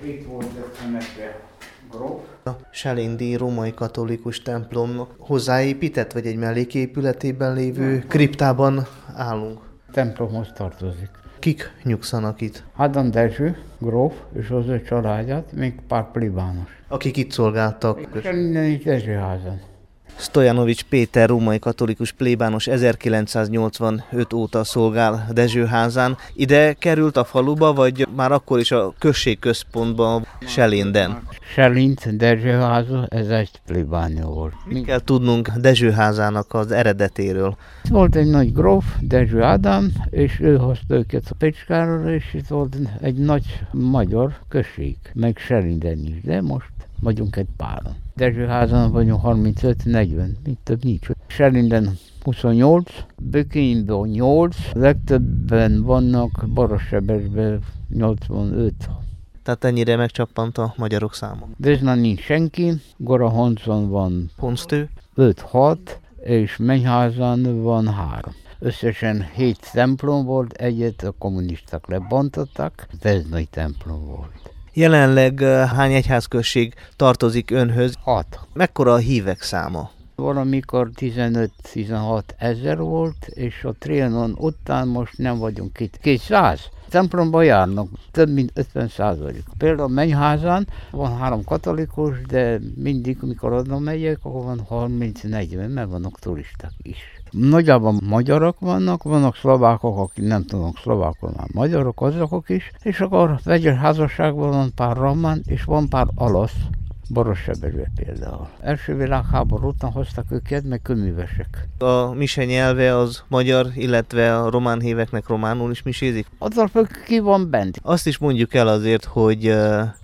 Itt volt temetve gróf. A Selindi római katolikus templom hozzáépített, vagy egy melléképületében lévő kriptában állunk. Templomhoz tartozik. Kik nyugszanak itt? Ádám Dezső, gróf, és az ő családját, még pár plébános. Akik itt szolgáltak. Minden is Dezsőházan. Stojanovics Péter római katolikus plébános 1985 óta szolgál Dezsőházán. Ide került a faluba, vagy már akkor is a községközpontban Selinden? Selind, Dezsőháza, ez egy plébánia volt. Mit kell tudnunk Dezsőházának az eredetéről? Volt egy nagy gróf, Dezső Ádám, és ő hozta őket a Pécskára, és itt volt egy nagy magyar község, meg Selinden is, de most vagyunk egy páran. Dezsőházan vagyunk 35-40, mint több nincs. Selinden 28, Bökényben 8, legtöbben vannak Barossebesben 85. Tehát ennyire megcsappant a magyarok száma. Dezsnán nincs senki, Gorahoncon van Honsztő? 5-6, és Mennyházan van 3. Összesen 7 templom volt, egyet a kommunisták lebontottak, ez nagy templom volt. Jelenleg hány egyházközség tartozik önhöz? 6. Mekkora a hívek száma? Valamikor 15-16 ezer volt, és a Trianon után most nem vagyunk itt. 200 templomba járnak, több mint 50%. Például Mennyházán van 3 katolikus, de mindig, amikor oda megyek, akkor van 30-40, mert vannak turisták is. Nagyjából magyarok vannak szlovákok, akik nem tudnak szlovákul, már magyarok, azok is, és akkor vegyes házasságban van pár román, és van pár olasz, Barossebesben például. Első világháború után hoztak őket, meg köművesek. A mise nyelve az magyar, illetve a román híveknek románul is misézik? Attól függ, ki van bent. Azt is mondjuk el azért, hogy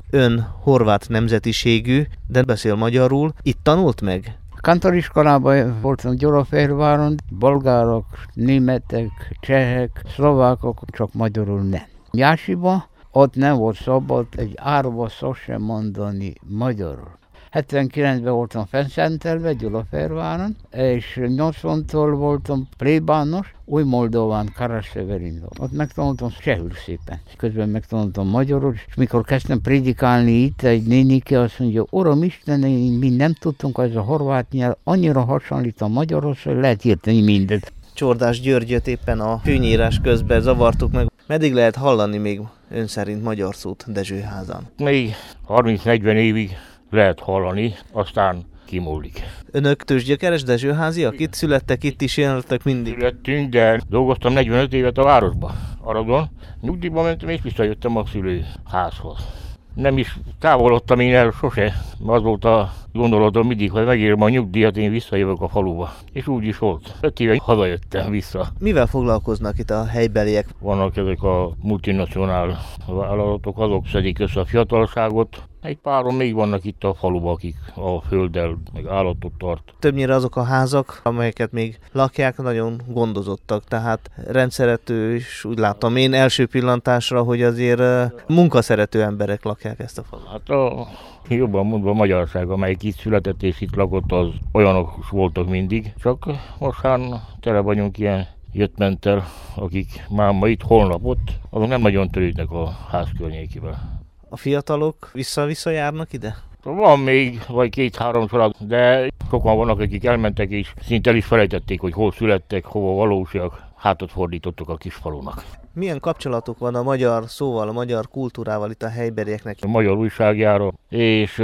ön horvát nemzetiségű, de beszél magyarul. Itt tanult meg? Kantoriskolában voltam Gyulafehérváron, bolgárok, németek, csehek, szlovákok, csak magyarul nem. Jásiba ott nem volt szabad egy árva szó sem mondani magyarul. 79-ben voltam fennszentelve Gyulafehérváron, és 80-tól voltam plébános, Új-Moldován, Karaszeverinban. Ott megtanultam csehül szépen. Közben megtanultam magyarul, és mikor kezdtem prédikálni itt, egy nénike azt mondja, Uram Isten, mi nem tudtunk, ez a horvát nyelv annyira hasonlít a magyarhoz, hogy lehet érteni mindent. Csordás Györgyöt éppen a fűnyírás közben zavartuk meg. Meddig lehet hallani még ön szerint magyar szót Dezsőházán? Még 30-40 évig lehet hallani, aztán kimúlik. Önök tőzsgyökeres dezsőháziak? Itt születtek, itt is éltek mindig? Születtünk, de dolgoztam 45 évet a városba, Aradon. Nyugdíjba mentem és visszajöttem a szülőházhoz. Nem is távolodtam én el sose. Az volt a gondolatom mindig, hogy megírom a nyugdíjat, én visszajövök a faluba. És úgy is volt. 5 éve hazajöttem vissza. Mivel foglalkoznak itt a helybeliek? Vannak ezek a multinacionál vállalatok, azok szedik össze a fiatalságot. Egy páron még vannak itt a faluban, akik a földdel meg állatot tart. Többnyire azok a házak, amelyeket még lakják, nagyon gondozottak, tehát rendszerető, és úgy látom én első pillantásra, hogy azért munkaszerető emberek lakják ezt a falut. Hát jobban mondva a magyarság, amelyik itt született és itt lakott, az olyanok voltak mindig. Csak mostán tele vagyunk ilyen jöttmentel, akik már ma itt, holnap ott, azok nem nagyon törődnek a ház környékével. A fiatalok vissza-vissza járnak ide? Van még, vagy 2-3 család, de sokan vannak, akik elmentek és szinte el is felejtették, hogy hol születtek, hova valósiak. Hátat fordítottak a kis falunak. Milyen kapcsolatuk van a magyar szóval, a magyar kultúrával itt a helybelieknek? A magyar újságjáró és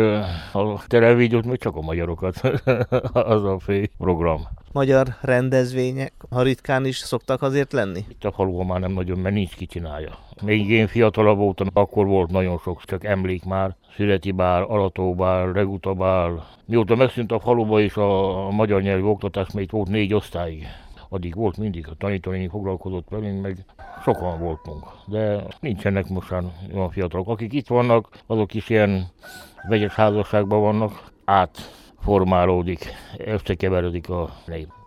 a televíziót még csak a magyarokat, az a fő program. Magyar rendezvények, ha ritkán is szoktak azért lenni? Itt a faluban már nem nagyon, mert nincs ki csinálja. Még én fiatalabb voltam, akkor volt nagyon sok, csak emlék már. Születi bál, aratóbál, regutabál. Mióta megszűnt a faluba és a magyar nyelvű oktatás, még itt volt 4 osztályig. Addig volt mindig, a tanítónéni foglalkozott velünk, meg sokan voltunk. De nincsenek mostan olyan fiatalok. Akik itt vannak, azok is ilyen vegyes házasságban vannak, átformálódik, összekeveredik a nép.